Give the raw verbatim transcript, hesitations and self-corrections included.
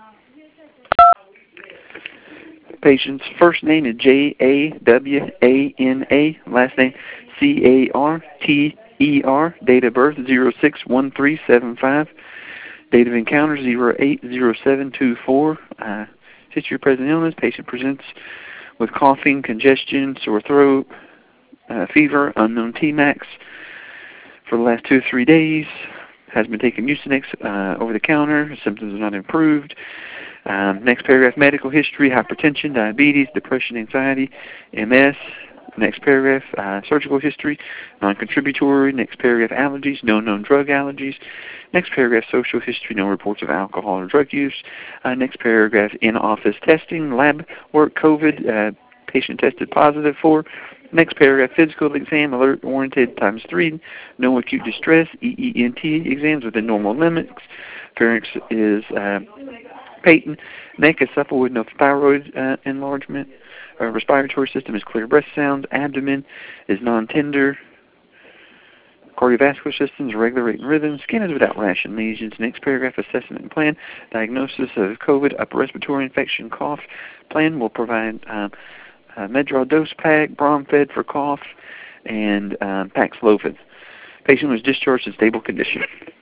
Patient's first name is J A W A N A, last name C A R T E R, date of birth zero six one three seven five, date of encounter zero eight zero seven two four. Uh, history of present illness, patient presents with coughing, congestion, sore throat, uh, fever, unknown T max for the last two or three days, has been taking Mucinex uh, over the counter, symptoms have not improved. Um, next paragraph, medical history, hypertension, diabetes, depression, anxiety, M S. Next paragraph, uh, surgical history, non-contributory. Next paragraph, allergies, no known drug allergies. Next paragraph, social history, no reports of alcohol or drug use. Uh, next paragraph, in-office testing, lab work, COVID, uh, patient tested positive for. Next paragraph, physical exam, alert warranted times three, no acute distress, E E N T exams within normal limits. Pharynx is uh, patent, neck is supple with no thyroid uh, enlargement. Uh, respiratory system is clear breath sounds. Abdomen is non-tender. Cardiovascular system is regular rate and rhythm. Skin is without rash and lesions. Next paragraph, assessment and plan. Diagnosis of COVID, upper respiratory infection, cough. Plan will provide um, uh, Medrol dose pack, Bromfed for cough, and um, Paxlovid. Patient was discharged in stable condition.